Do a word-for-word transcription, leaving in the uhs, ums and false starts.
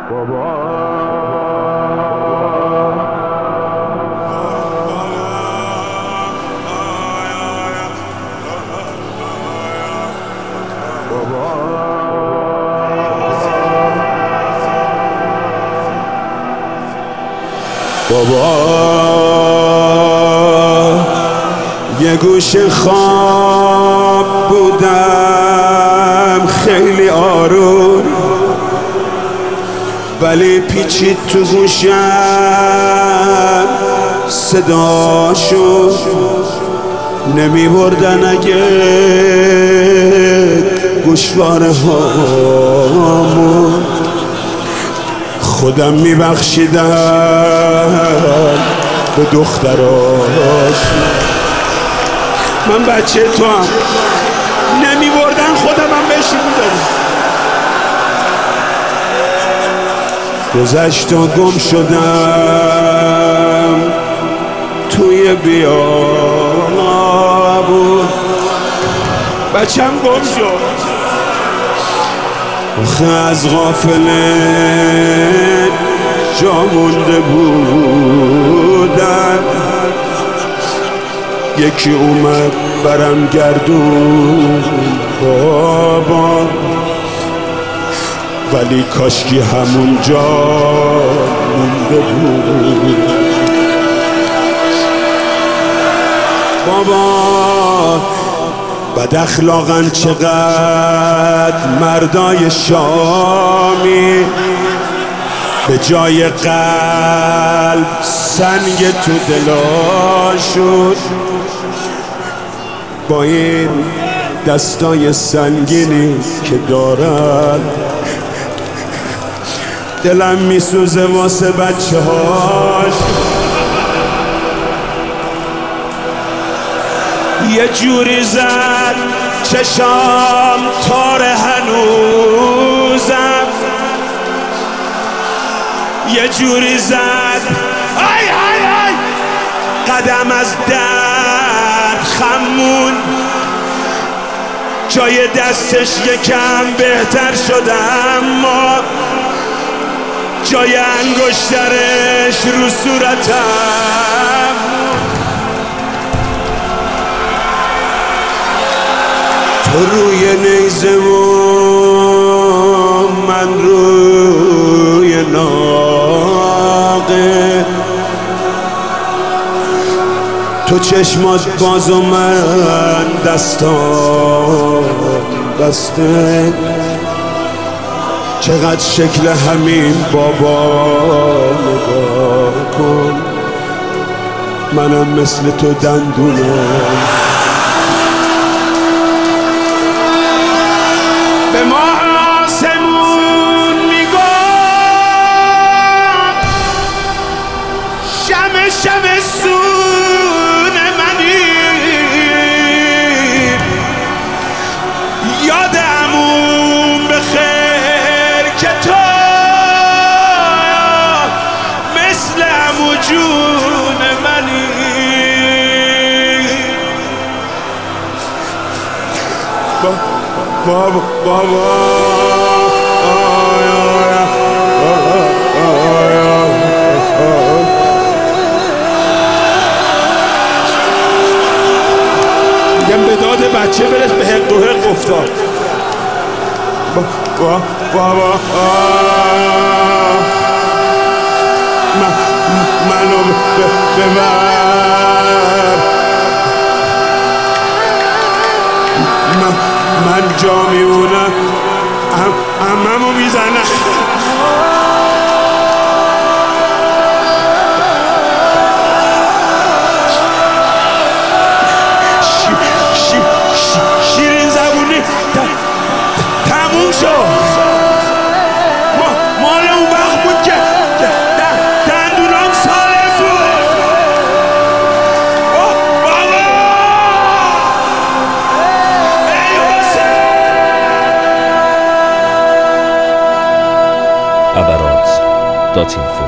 بابا یه گوشه خواب بودم خیلی آروم، ولی پیچید تو گوشم صداشو نمی بردن اگه گوشواره هامون خودم می بخشیدم به دختراش. من بچه تو هم نمی بردن خودم هم بهش میدادم. گذشت و گم شدم توی بیابون، بچم گم شد آخه از غافله جا مونده بودم. یکی اومد برم گردون بابا، ولی کاشکی همون جا مونده بود. بابا بد اخلاقن چقدر مردای شامی، به جای قلب سنگ تو دلاشون، با این دستای سنگینی که دارن دلم میسوزه واسه بچه هاش. یه جوری زد چشام تار هنوزم، یه جوری زد آی آی آی قدم از درد خمون، جای دستش یکم بهتر شد اما جای انگشترش رو صورتم. تو روی نیزه و من روی ناقه، تو چشمات باز و من دستام بسته. چقدر شکل همین بابا نگاه کن، منم مثل تو دندونم. به ماه آسمون میگم شمع شمع سون منی، یاد عموم بخیر که تو مثل عمو جون منی. بابا بابا میگم به داد بچه برس به حق و حق افتاد. بابا بابا منو ببر، من جا میمونم عممو میزنم. شیرین زبونی تموم شد. مال اون وقت بود که دندونام سالم بود. بابا ابرات دات اینفو